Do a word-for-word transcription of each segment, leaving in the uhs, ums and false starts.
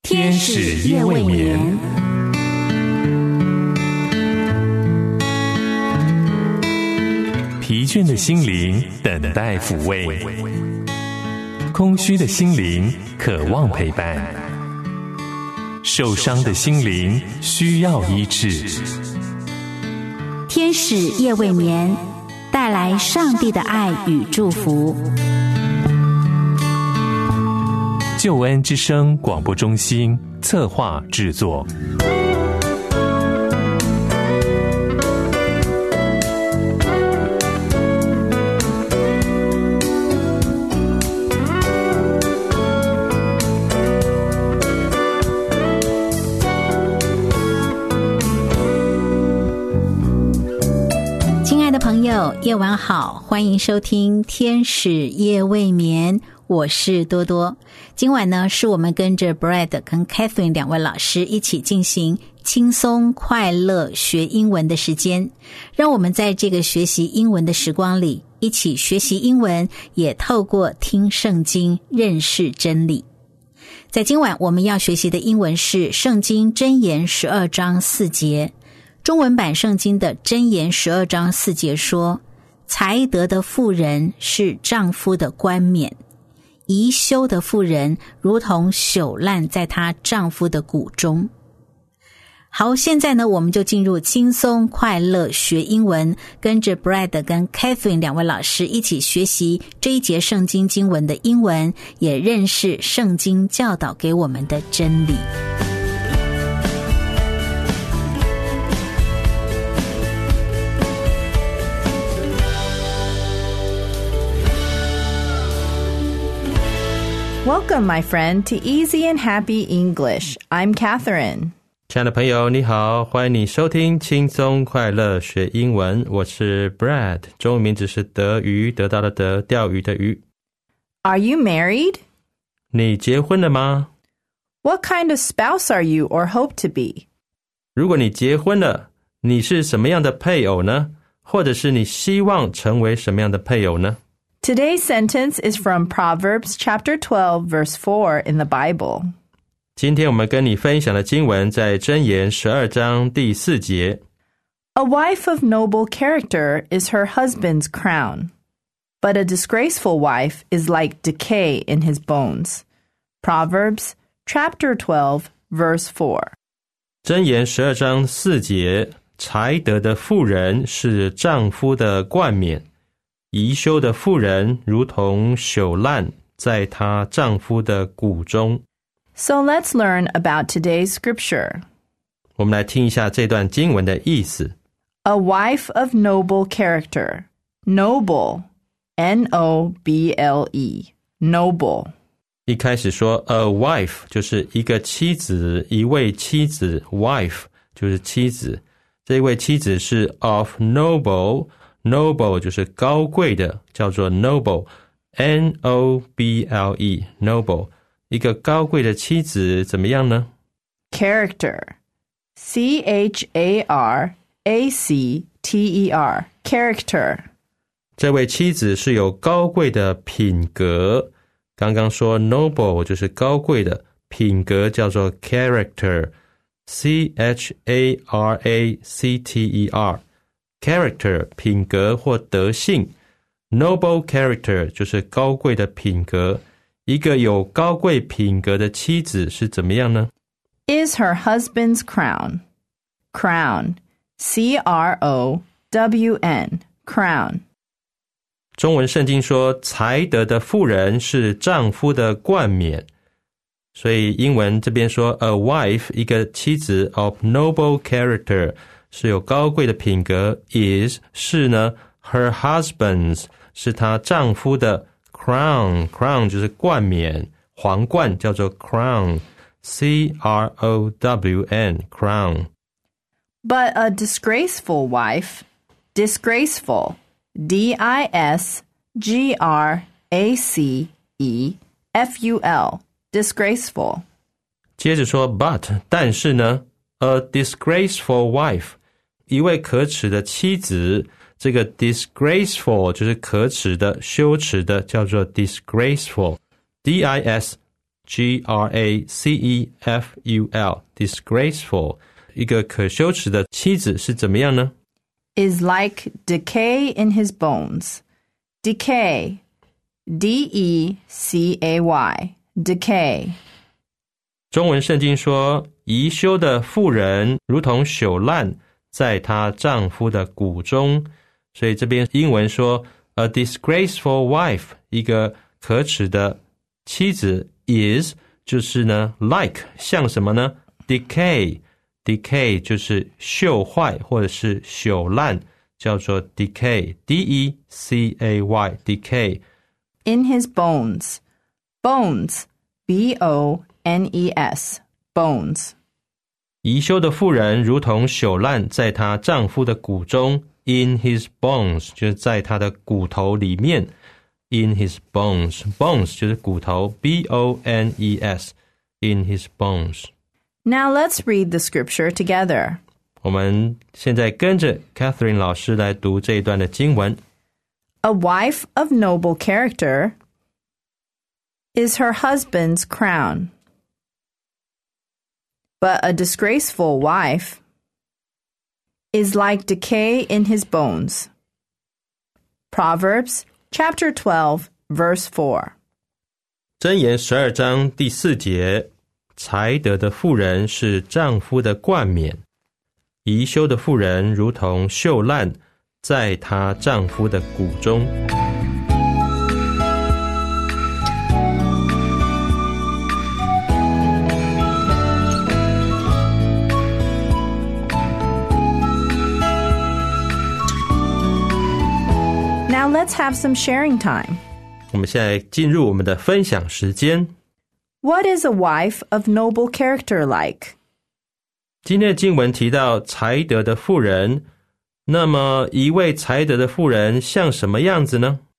天使夜未眠，疲倦的心灵等待抚慰，空虚的心灵渴望陪伴，受伤的心灵需要医治。 天使夜未眠，带来上帝的爱与祝福。 救恩之声广播中心策划制作。 亲爱的朋友，夜晚好，欢迎收听天使夜未眠，我是多多。今晚呢，是我们跟着 Brad 跟 Catherine 两位老师一起进行轻松快乐学英文的时间，让我们在这个学习英文的时光里，一起学习英文，也透过听圣经认识真理。在今晚我们要学习的英文是圣经箴言十二章四节，中文版圣经的箴言十二章四节说，才德的妇人是丈夫的冠冕，宜修的妇人如同朽烂在她丈夫的骨中。好，现在呢，我们就进入轻松快乐学英文，跟着 Brad 跟 Catherine 两位老师一起学习这一节圣经经文的英文，也认识圣经教导给我们的真理。 Welcome, my friend, to Easy and Happy English. I'm Catherine. 亲爱的朋友，你好，欢迎你收听轻松快乐学英文。我是 Brad， 中文名字是德鱼，得到的德，钓鱼的鱼。 Are you married? 你结婚了吗？ What kind of spouse are you or hope to be? 如果你结婚了，你是什么样的配偶呢？或者是你希望成为什么样的配偶呢？ Today's sentence is from Proverbs chapter twelve, verse four in the Bible. 今天我们跟你分享的经文在箴言十二章第四节。 A wife of noble character is her husband's crown, but a disgraceful wife is like decay in his bones. Proverbs chapter twelve, verse four. 箴言十二章四节，才德的妇人是丈夫的冠冕，宜修的妇人如同朽烂在她丈夫的骨中。 So let's learn about today's scripture. 我们来听一下这段经文的意思。 A wife of noble character. Noble. N O B L E. Noble. 一开始说 a wife 就是一个妻子，一位妻子， wife 就是妻子。这位妻子是 of noble。Noble 就是高贵的，叫做 noble， N O B L E， noble。 一个高贵的妻子怎么样呢？ Character, C H A R A C T E R, character。 这位妻子是有高贵的品格，刚刚说 noble 就是高贵的，品格叫做 character， C H A R A C T E R。Character 品格或德性， Noble character 就是高贵的品格。一个有高贵品格的妻子是怎么样呢？ Is her husband's crown. Crown, C R O W N, crown。 中文圣经说才德的妇人是丈夫的冠冕，所以英文这边说 a wife 一个妻子 of noble character是有高贵的品格， is 是呢 her husband's 是她丈夫的 crown crown 就是冠冕，皇冠叫做 crown C R O W N crown。 But a disgraceful wife, disgraceful, D I S G R A C E F U L, disgraceful。 接着说 but 但是呢A disgraceful wife 一位可耻的妻子，这个 disgraceful 就是可耻的，羞耻的，叫做 disgraceful D I S G R A C E F U L disgraceful 一个可羞耻的妻子是怎么样呢？ Is like decay in his bones. Decay, D E C A Y, decay. 中文圣经说，贻羞的妇人如同朽烂在她丈夫的骨中，所以这边英文说 a disgraceful wife 一个可耻的妻子 is 就是呢 like 像什么呢 decay decay 就是锈坏或者是朽烂，叫做 decay D E C A Y decay. In his bones. Bones, B O N E S, bones. 贻羞的妇人如同朽烂在她丈夫的骨中 in his bones 就是在她的骨头里面 in his bones bones 就是骨头 B O N E S in his bones. Now let's read the scripture together. 我们现在跟着 Catherine 老师来读这一段的经文。 A wife of noble character is her husband's crown, but a disgraceful wife is like decay in his bones. Proverbs chapter twelve, verse four. 箴言十二章第四节，才德的妇人是丈夫的冠冕，贻羞的妇人如同锈烂，在她丈夫的骨中。 Now let's have some sharing time. 我们现在进入我们的分享时间。 What is a wife of noble character like? 今天的经文提到才德的妇人，那么一位才德的妇人像什么样子呢？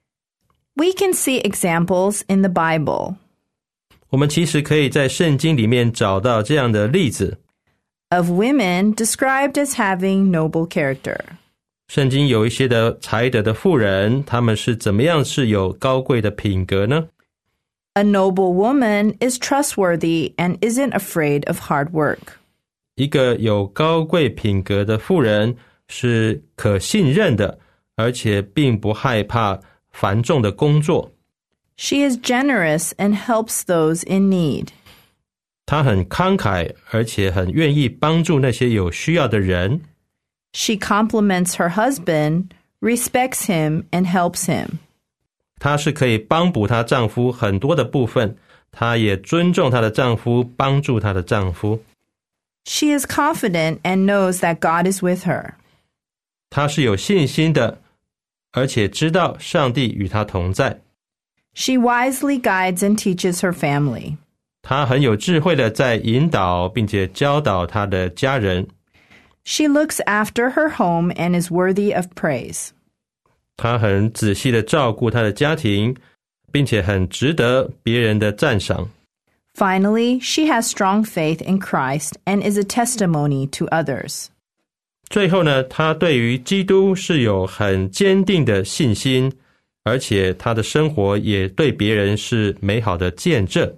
We can see examples in the Bible 我们其实可以在圣经里面找到这样的例子。 of women described as having noble character. 圣经有一些的才德的妇人，她们是怎么样是有高贵的品格呢？ A noble woman is trustworthy and isn't afraid of hard work. 一个有高贵品格的妇人是可信任的，而且并不害怕繁重的工作。 She is generous and helps those in need. 她很慷慨，而且很愿意帮助那些有需要的人。 She compliments her husband, respects him, and helps him. 她是可以帮补她丈夫很多的部分，她也尊重她的丈夫，帮助她的丈夫。 She is confident and knows that God is with her. 她是有信心的，而且知道上帝与她同在。 She wisely guides and teaches her family. 她很有智慧的在引导并且教导她的家人。 She looks after her home and is worthy of praise. 她很仔细的照顾她的家庭，并且很值得别人的赞赏。 Finally, she has strong faith in Christ and is a testimony to others. 最后呢，她对于基督是有很坚定的信心，而且她的生活也对别人是美好的见证。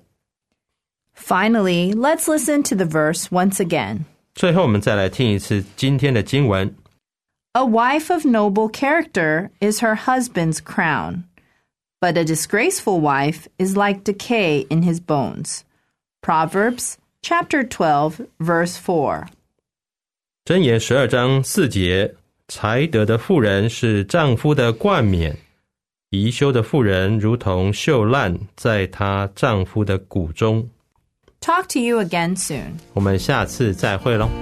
Finally, let's listen to the verse once again. 最后我们再来听一次今天的经文。 A wife of noble character is her husband's crown, but a disgraceful wife is like decay in his bones. Proverbs chapter twelve, verse four. 箴言十二章四节，才德的妇人是丈夫的冠冕，贻羞的妇人如同锈烂，在她丈夫的骨中。 Talk to you again soon. 我们下次再会咯。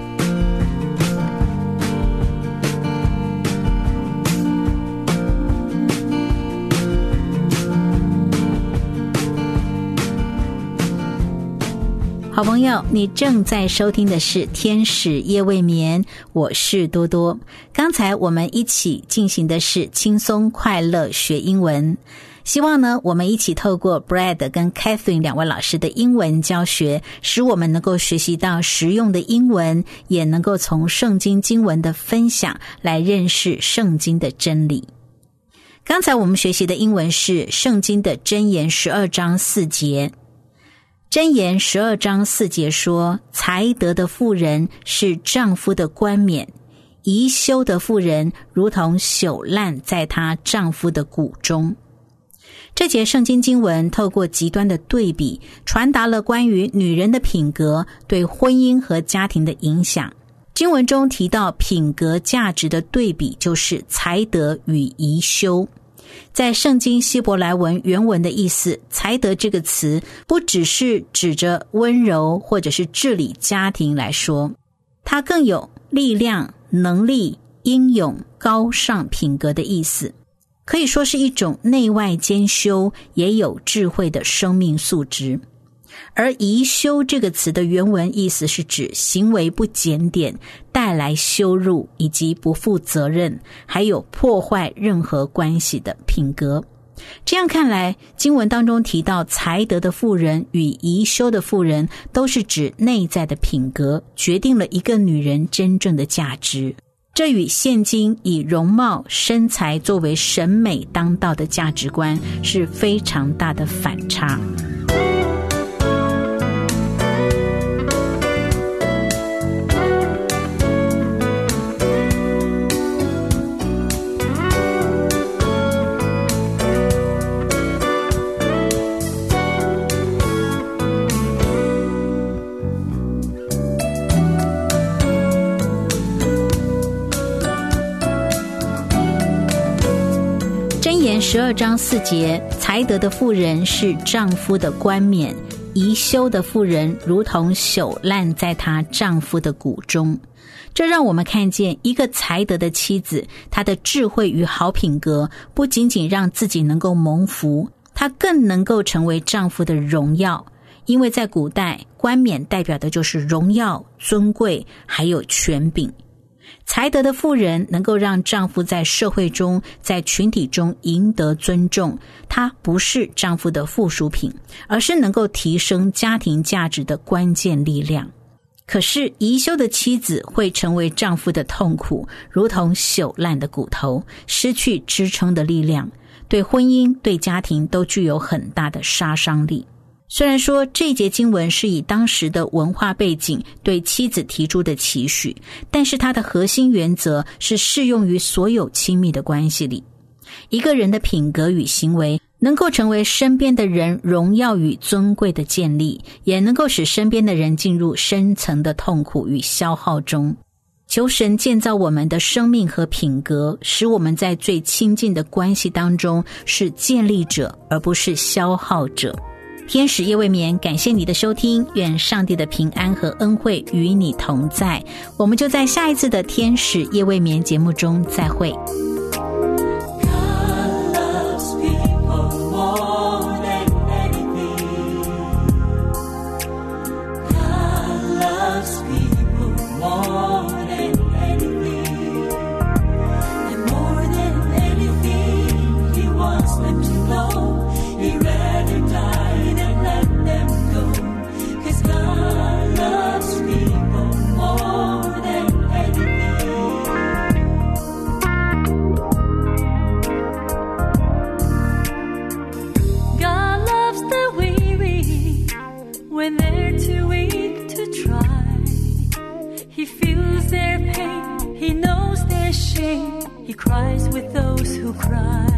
好朋友，你正在收听的是天使夜未眠，我是多多。刚才我们一起进行的是轻松快乐学英文，希望呢我们一起透过 Brad 跟 Catherine 两位老师的英文教学，使我们能够学习到实用的英文，也能够从圣经经文的分享来认识圣经的真理。刚才我们学习的英文是圣经的箴言十二章四节， 箴言十二章四节说，才德的妇人是丈夫的冠冕，贻羞的妇人如同朽烂在她丈夫的骨中。这节圣经经文透过极端的对比，传达了关于女人的品格对婚姻和家庭的影响。经文中提到品格价值的对比，就是才德与贻羞。在圣经希伯来文原文的意思，才德这个词不只是指着温柔或者是治理家庭来说，它更有力量、能力、英勇、高尚品格的意思，可以说是一种内外兼修也有智慧的生命素质。而贻羞这个词的原文意思是指行为不检点，带来羞辱以及不负责任，还有破坏任何关系的品格。这样看来，经文当中提到才德的妇人与贻羞的妇人，都是指内在的品格决定了一个女人真正的价值。这与现今以容貌、身材作为审美当道的价值观是非常大的反差。十二章四节，才德的妇人是丈夫的冠冕，贻羞的妇人如同朽烂在她丈夫的骨中。这让我们看见一个才德的妻子，她的智慧与好品格不仅仅让自己能够蒙福，她更能够成为丈夫的荣耀。因为在古代，冠冕代表的就是荣耀、尊贵还有权柄。才德的妇人能够让丈夫在社会中、在群体中赢得尊重，她不是丈夫的附属品，而是能够提升家庭价值的关键力量。可是贻羞的妻子会成为丈夫的痛苦，如同朽烂的骨头，失去支撑的力量，对婚姻、对家庭都具有很大的杀伤力。虽然说这一节经文是以当时的文化背景对妻子提出的期许，但是它的核心原则是适用于所有亲密的关系里。一个人的品格与行为能够成为身边的人荣耀与尊贵的建立，也能够使身边的人进入深层的痛苦与消耗中。求神建造我们的生命和品格，使我们在最亲近的关系当中是建立者，而不是消耗者。天使夜未眠，感谢你的收听，愿上帝的平安和恩惠与你同在。我们就在下一次的天使夜未眠节目中再会。 When they're too weak to try, He feels their pain, He knows their shame, He cries with those who cry.